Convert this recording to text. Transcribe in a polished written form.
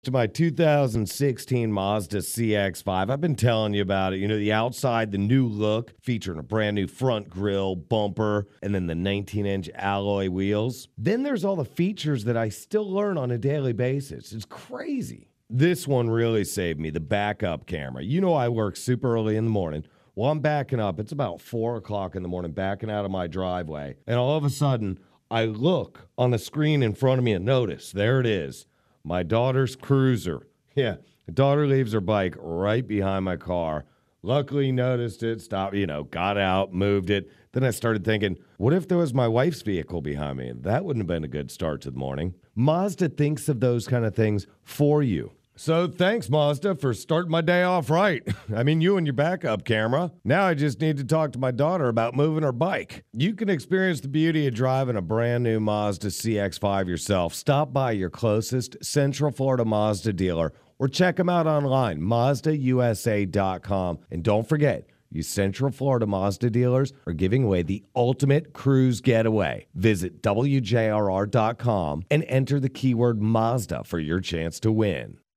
To my 2016 Mazda CX-5. I've been telling you about it. You know, the outside, the new look, featuring a brand new front grille, bumper, and then the 19-inch alloy wheels. Then there's all the features that I still learn on a daily basis. It's crazy. This one really saved me, the backup camera. You know I work super early in the morning. Well, I'm backing up. It's about 4 o'clock in the morning, backing out of my driveway. And all of a sudden, I look on the screen in front of me and notice, there it is. My daughter's cruiser. Yeah, the daughter leaves her bike right behind my car. Luckily noticed it, stopped, got out, moved it. Then I started thinking, what if there was my wife's vehicle behind me? That wouldn't have been a good start to the morning. Mazda thinks of those kind of things for you. So thanks, Mazda, for starting my day off right. I mean, you and your backup camera. Now I just need to talk to my daughter about moving her bike. You can experience the beauty of driving a brand new Mazda CX-5 yourself. Stop by your closest Central Florida Mazda dealer or check them out online, MazdaUSA.com. And don't forget, you Central Florida Mazda dealers are giving away the ultimate cruise getaway. Visit WJRR.com and enter the keyword Mazda for your chance to win.